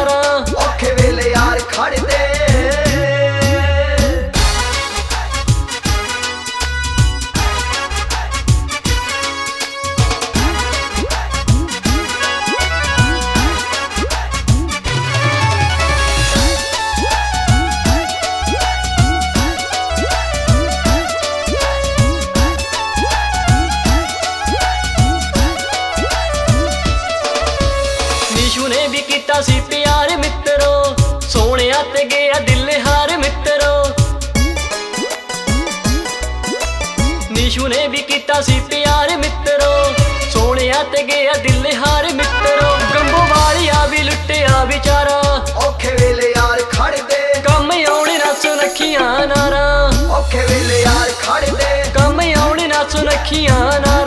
ਵਿਚਾਰਾ ਔਖੇ ਵੇਲੇ ਯਾਰ ਖੜਦੇ ਨੀਸ਼ੂ ਨੇ ਵੀ ਕੀਤਾ ਸੀ ਪਿਆਰ ਮਿੱਤਰੋ ਸੋਹਣਿਆ ਤੇ ਗਿਆ ਦਿਲ ਹਾਰ ਮਿੱਤਰੋ ਨੀਸ਼ੂ ਨੇ ਵੀ ਕੀਤਾ ਸੀ ਪਿਆਰ ਮਿੱਤਰੋ ਸੋਹਣਿਆ ਤੇ ਗਿਆ ਦਿਲ ਹਾਰ ਮਿੱਤਰੋ ਗੰਬੋ ਵਾਲਿਆ ਵੀ ਲੁੱਟਿਆ ਵਿਚਾਰਾ ਔਖੇ ਵੇਲੇ ਯਾਰ ਖੜਦੇ ਕੰਮ ਆਉਣੇ ਨਾ ਸੁਨੱਖੀਆਂ ਨਾਰਾਂ ਔਖੇ ਵੇਲੇ ਯਾਰ ਖੜਦੇ ਕੰਮ ਆਉਣੇ ਨਾ ਸੁਨੱਖੀਆਂ ਨਾਰਾਂ